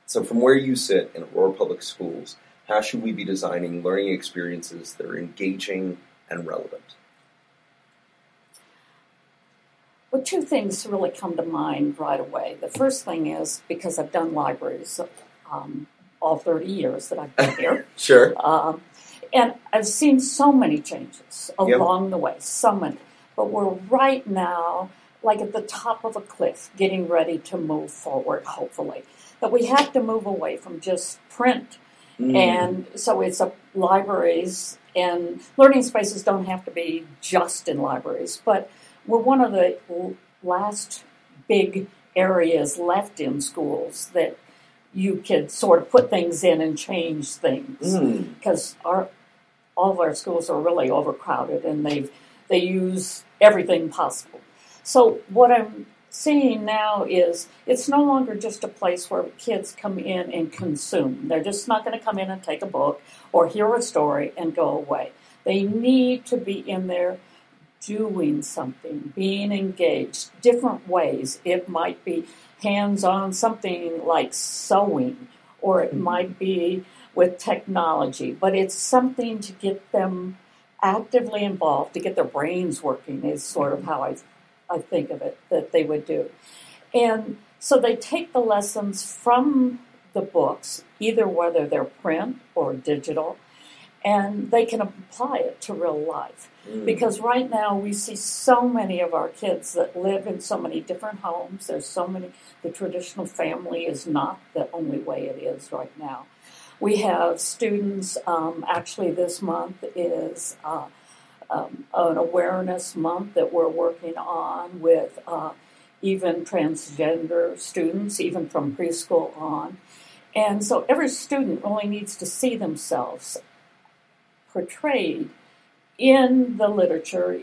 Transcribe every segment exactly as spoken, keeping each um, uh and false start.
So from where you sit in Aurora Public Schools, how should we be designing learning experiences that are engaging and relevant? Well, two things really come to mind right away. The first thing is, because I've done libraries um, all thirty years that I've been here. Sure. Um, and I've seen so many changes along Yep. the way, so many. But we're right now, like at the top of a cliff, getting ready to move forward, hopefully. But we have to move away from just print. Mm. And so it's a, libraries and learning spaces don't have to be just in libraries, but we're one of the last big areas left in schools that you could sort of put things in and change things, because mm. our all of our schools are really overcrowded and they they use everything possible. So what I'm seeing now is it's no longer just a place where kids come in and consume. They're just not going to come in and take a book or hear a story and go away. They need to be in there doing something, being engaged, different ways. It might be hands-on, something like sewing, or it might be with technology, but it's something to get them actively involved, to get their brains working is sort of how I, I think of it, that they would do. And so they take the lessons from the books, either whether they're print or digital, and they can apply it to real life. Mm. Because right now we see so many of our kids that live in so many different homes. There's so many, the traditional family is not the only way it is right now. We have students, um, actually this month is uh, um, an awareness month that we're working on with uh, even transgender students, even from preschool on. And so every student only needs to see themselves portrayed in the literature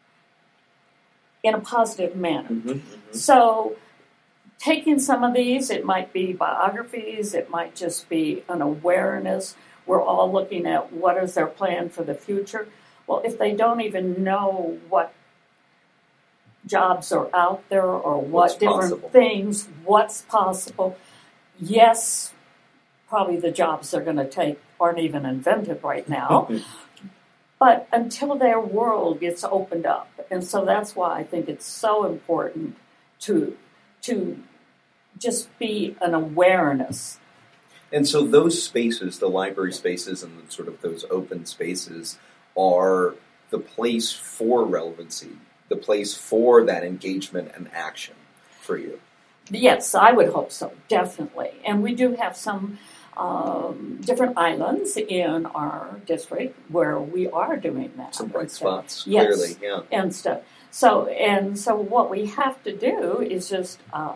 in a positive manner. Mm-hmm, mm-hmm. So taking some of these, it might be biographies, it might just be an awareness. We're all looking at what is their plan for the future. Well, if they don't even know what jobs are out there or what what's different possible. things, what's possible, yes, probably the jobs they're going to take aren't even invented right now. But until their world gets opened up. And so that's why I think it's so important to to just be an awareness. And so those spaces, the library spaces and sort of those open spaces, are the place for relevancy, the place for that engagement and action for you. Yes, I would hope so, definitely. And we do have some um, different islands in our district where we are doing that. Some bright spots, yes, clearly, yeah. And stuff. So, and so what we have to do is just uh,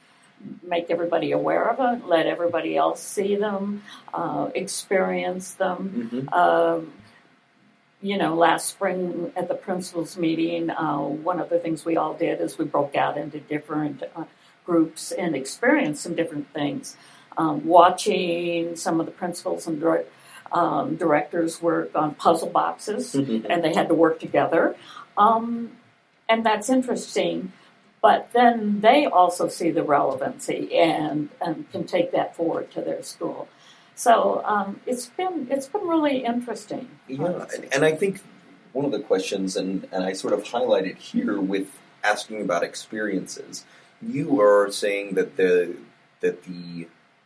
make everybody aware of it, let everybody else see them, uh, experience them. Mm-hmm. Um, you know, last spring at the principals meeting, uh, one of the things we all did is we broke out into different uh, groups and experienced some different things. Um, watching some of the principals and dire- um, directors work on puzzle boxes, mm-hmm. and they had to work together. Um, and that's interesting. But then they also see the relevancy and, and can take that forward to their school. So um, it's been it's been really interesting. Yeah, and, and I think one of the questions, and, and I sort of highlighted here with asking about experiences, you are saying that the that the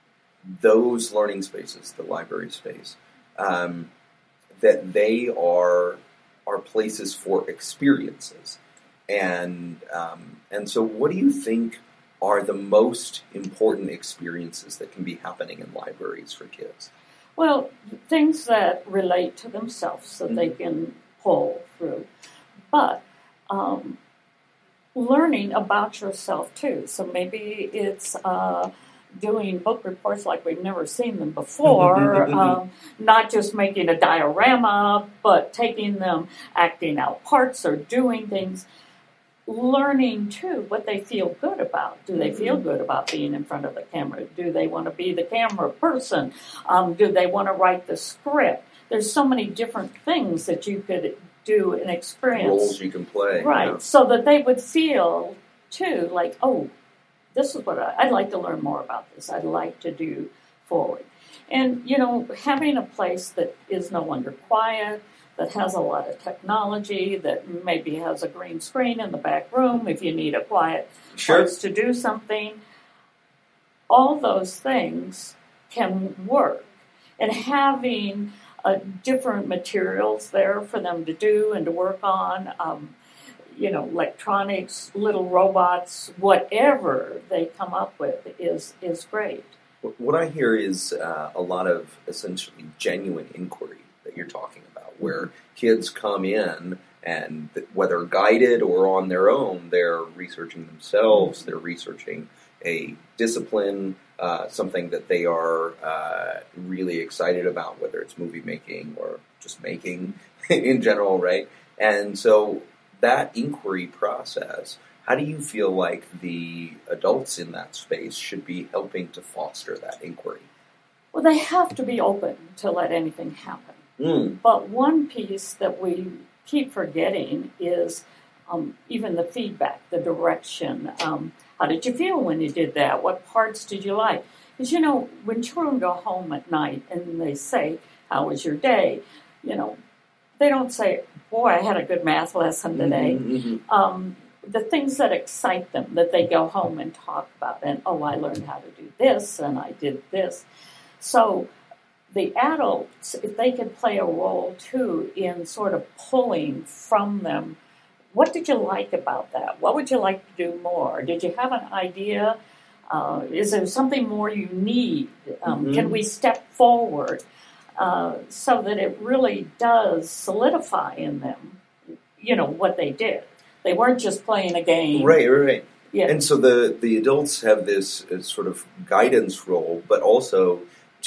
those learning spaces, the library space, um, that they are are places for experiences, and um, and so what do you think are the most important experiences that can be happening in libraries for kids? Well, things that relate to themselves so mm-hmm. they can pull through, but um, learning about yourself too. So maybe it's uh, doing book reports like we've never seen them before, um, not just making a diorama, but taking them, acting out parts or doing things. Learning, too, what they feel good about. Do they feel good about being in front of the camera? Do they want to be the camera person? Um, do they want to write the script? There's so many different things that you could do and experience. Roles you can play. Right, yeah. So that they would feel, too, like, oh, this is what I, I'd like to learn more about this. I'd like to do forward. And, you know, having a place that is no longer quiet, that has a lot of technology, that maybe has a green screen in the back room if you need a quiet Sure. place to do something, all those things can work. And having uh, different materials there for them to do and to work on, um, you know, electronics, little robots, whatever they come up with is is great. What I hear is uh, a lot of essentially genuine inquiry that you're talking about, where kids come in and whether guided or on their own, they're researching themselves, they're researching a discipline, uh, something that they are uh, really excited about, whether it's movie making or just making in general, right? And so that inquiry process, how do you feel like the adults in that space should be helping to foster that inquiry? Well, they have to be open to let anything happen. Mm. But one piece that we keep forgetting is um, even the feedback, the direction. Um, how did you feel when you did that? What parts did you like? Because, you know, when children go home at night and they say, how was your day? You know, they don't say, boy, I had a good math lesson today. Mm-hmm. Um, the things that excite them, that they go home and talk about, and, oh, I learned how to do this, and I did this. So the adults, if they could play a role, too, in sort of pulling from them, what did you like about that? What would you like to do more? Did you have an idea? Uh, is there something more you need? Um, Mm-hmm. Can we step forward uh, so that it really does solidify in them, you know, what they did? They weren't just playing a game. Right, right, right. Yeah. And so the, the adults have this uh, sort of guidance role, but also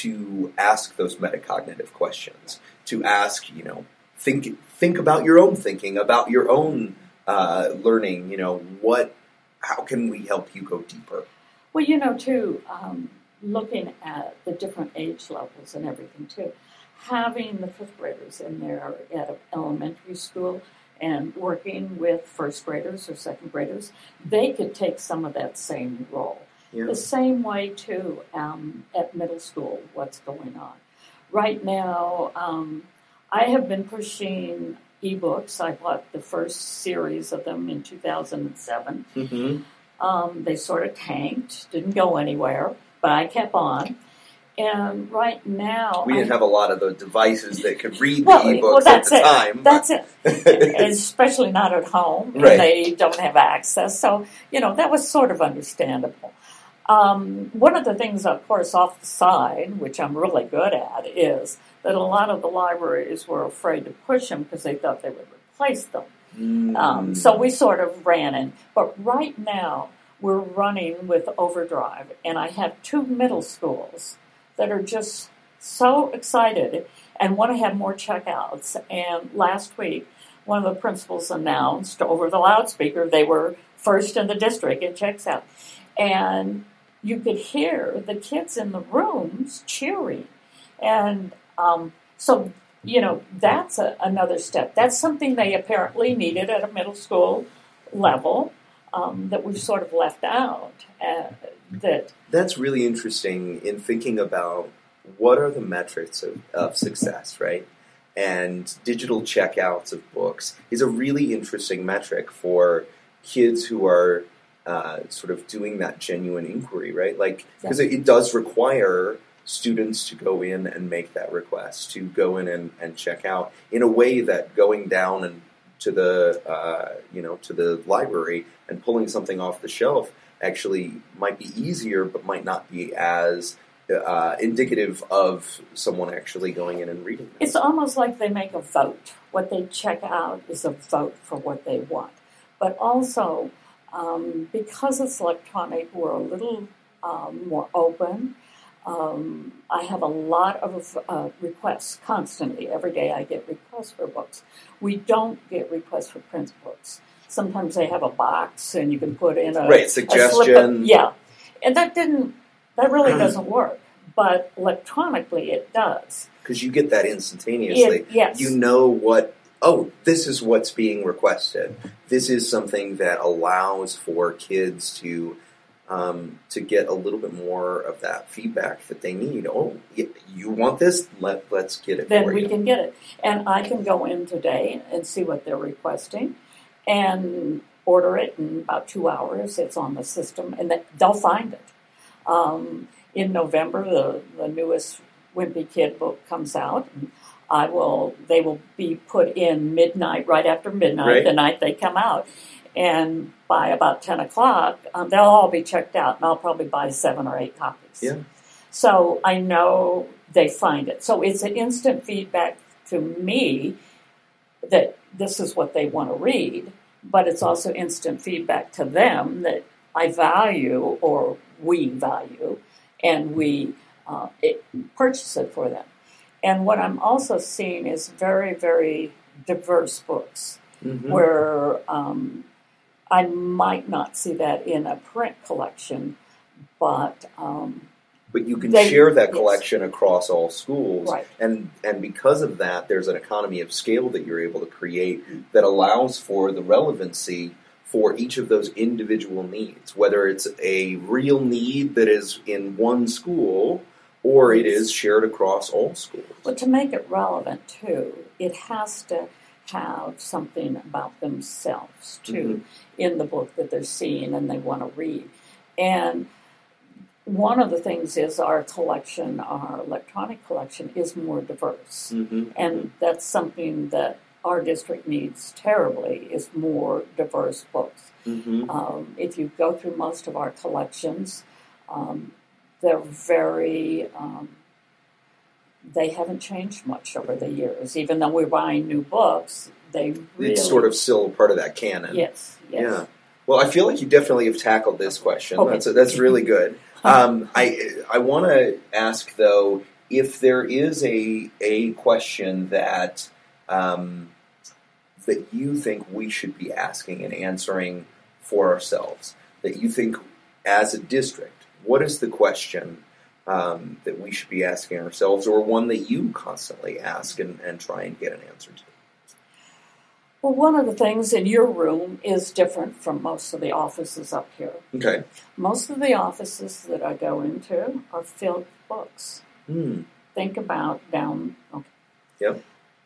to ask those metacognitive questions, to ask, you know, think think about your own thinking, about your own uh, learning, you know, what, how can we help you go deeper? Well, you know, too, um, looking at the different age levels and everything, too, having the fifth graders in there at elementary school and working with first graders or second graders, they could take some of that same role. Yeah. The same way, too, um, at middle school, what's going on. Right now, um, I have been pushing ebooks. I bought the first series of them in two thousand seven. Mm-hmm. Um, they sort of tanked, didn't go anywhere, but I kept on. And right now... We didn't I, have a lot of the devices that could read well, the ebooks well, at that's the it. time. That's it. Especially not at home. Right. And they don't have access. So, you know, that was sort of understandable. Um, one of the things, of course, off the side, which I'm really good at, is that a lot of the libraries were afraid to push them because they thought they would replace them. Mm. Um, so we sort of ran in. But right now, we're running with Overdrive, and I have two middle schools that are just so excited and want to have more checkouts. And last week, one of the principals announced over the loudspeaker they were first in the district in checks out. And you could hear the kids in the rooms cheering. And um, so, you know, that's a, another step. That's something they apparently needed at a middle school level um, that we've sort of left out. Uh, that That's really interesting in thinking about what are the metrics of, of success, right? And digital checkouts of books is a really interesting metric for kids who are uh, sort of doing that genuine inquiry, right? Like, because it, it does require students to go in and make that request, to go in and, and check out in a way that going down and to the uh, you know to the library and pulling something off the shelf actually might be easier, but might not be as uh, indicative of someone actually going in and reading them. it's almost like they make a vote. What they check out is a vote for what they want. But also, um, because it's electronic, we're a little um, more open. Um, I have a lot of uh, requests constantly. Every day I get requests for books. We don't get requests for print books. Sometimes they have a box and you can put in a, right a suggestion. slip of, yeah, and that didn't. That really doesn't work. But electronically, it does. Because you get that instantaneously. It, yes. You know what, oh, this is what's being requested. This is something that allows for kids to um, to get a little bit more of that feedback that they need. Oh, you want this? Let, let's get it then for we you. can get it. And I can go in today and see what they're requesting and order it in about two hours. It's on the system, and they'll find it. Um, in November, the, the newest Wimpy Kid book comes out, and I will. They will be put in midnight, right after midnight, right. the night they come out. And by about ten o'clock, um, they'll all be checked out, and I'll probably buy seven or eight copies. Yeah. So I know they find it. So it's an instant feedback to me that this is what they want to read, but it's also instant feedback to them that I value or we value, and we uh, it, purchase it for them. And what I'm also seeing is very, very diverse books, mm-hmm. where um, I might not see that in a print collection, but... Um, But you can they, share that yes. collection across all schools. Right. And and because of that, there's an economy of scale that you're able to create that allows for the relevancy for each of those individual needs, whether it's a real need that is in one school or it is shared across all schools. But to make it relevant, too, it has to have something about themselves, too, mm-hmm. in the book that they're seeing and they want to read. And one of the things is our collection, our electronic collection, is more diverse. Mm-hmm. And that's something that our district needs terribly, is more diverse books. Mm-hmm. Um, if you go through most of our collections, um, they're very, um, they haven't changed much over the years. Even though we're buying new books, they really... It's sort of still part of that canon. Yes, yes. Yeah. Well, I feel like you definitely have tackled this question. Okay. That's that's really good. Um, I I want to ask though, if there is a a question that um, that you think we should be asking and answering for ourselves, that you think as a district, what is the question um, that we should be asking ourselves, or one that you constantly ask and, and try and get an answer to? Well, one of the things in your room is different from most of the offices up here. Okay. Most of the offices that I go into are filled with books. Hmm. Think about down... Okay. Yep.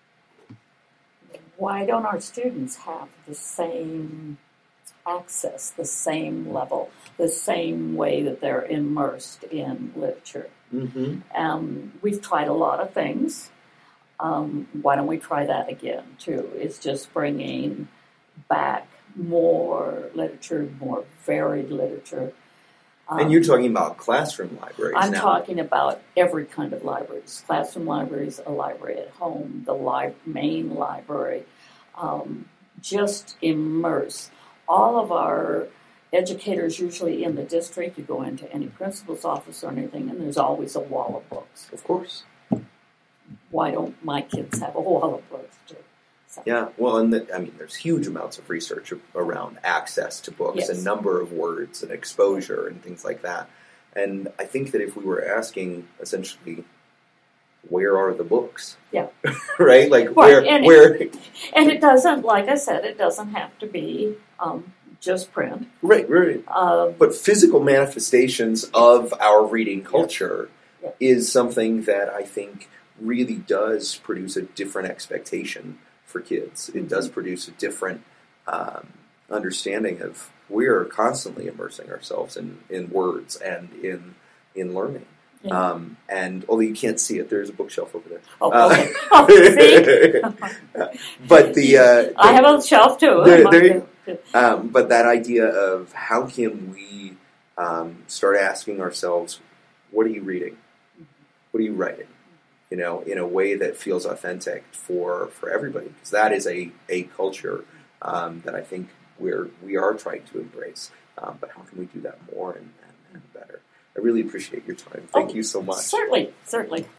Why don't our students have the same access, the same level, the same way that they're immersed in literature? Mm-hmm. Um, we've tried a lot of things. Um, why don't we try that again, too? It's just bringing back more literature, more varied literature. Um, and you're talking about classroom libraries I'm now. talking about every kind of libraries. Classroom libraries, a library at home, the li- main library. Um, just immerse. All of our educators, usually in the district, you go into any principal's office or anything, and there's always a wall of books. Of course. Why don't my kids have a wall of books, too? So. Yeah, well, and the, I mean, there's huge amounts of research around access to books Yes. and number of words and exposure and things like that. And I think that if we were asking, essentially, where are the books? Yeah. right? Like, right. where... And, where it, and it doesn't, like I said, it doesn't have to be um, just print. Right, right. Um, but physical manifestations of our reading culture yeah. is something that I think really does produce a different expectation for kids. It does produce a different um, understanding of we're constantly immersing ourselves in, in words and in in learning. Yeah. Um, and although you can't see it, there's a bookshelf over there. Oh, okay. Uh, oh, see? but the, uh, the I have a shelf too. there, there you, um, but that idea of how can we um, start asking ourselves, what are you reading? What are you writing? You know, in a way that feels authentic for, for everybody, because that is a, a culture um, that I think we're we are trying to embrace. Um, but how can we do that more and, and, and better? I really appreciate your time. Thank oh, you so much. Certainly, certainly.